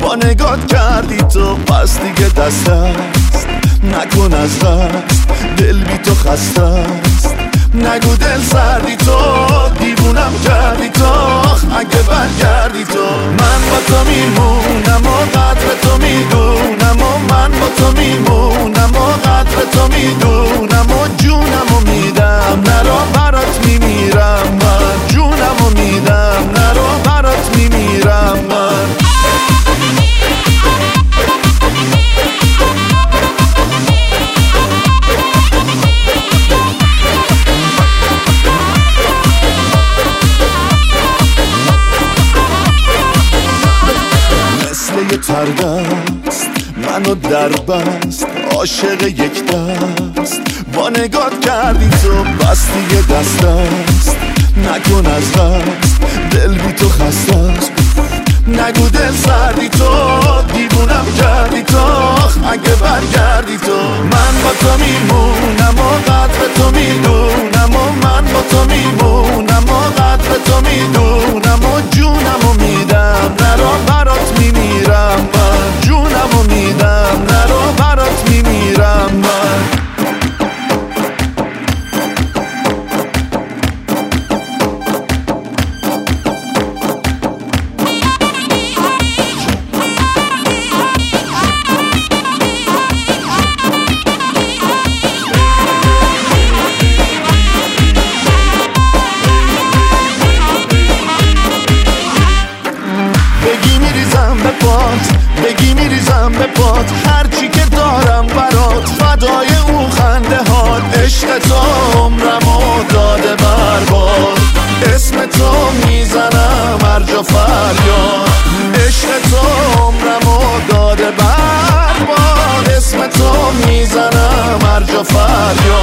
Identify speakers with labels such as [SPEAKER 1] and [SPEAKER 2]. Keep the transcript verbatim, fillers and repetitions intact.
[SPEAKER 1] با نگات کردی تو، پس دیگه دست است نکن از دست، دل بی تو خسته است. نگو دل سردی تو، دیوونم کردی تو، اگه برگردی تو. من با تو میمونم و قدر تو میدونم و من با تو میمونم و قدر تو میدونم و جونم و میدم، نرو برات میمیرم من، جونم و میدم، نرو برات میمیرم من. مثل یه تردست منو در بست، عاشق یک دست با نگات کردی تو، بس دیگه دست است نکن از دست، دل بی تو خسته است. نگو دل سردی تو، دیوونم کردی تو، اگه برگردی تو. من با تو میمونم و قدر تو میدونم و من با تو میمونم و قدر تو میدونم و جونم و میدم، نرو برات میمیرم من، جونم و میدم، نرو برات میمیرم من. بگی میریزم به پات، هرچی که دارم برات فدای اون خنده هات. عشق تو عمرمو داده برباد، اسم تو میزنم هر جا فریاد. عشق تو عمرمو داده برباد، اسم تو میزنم هر جا فریاد.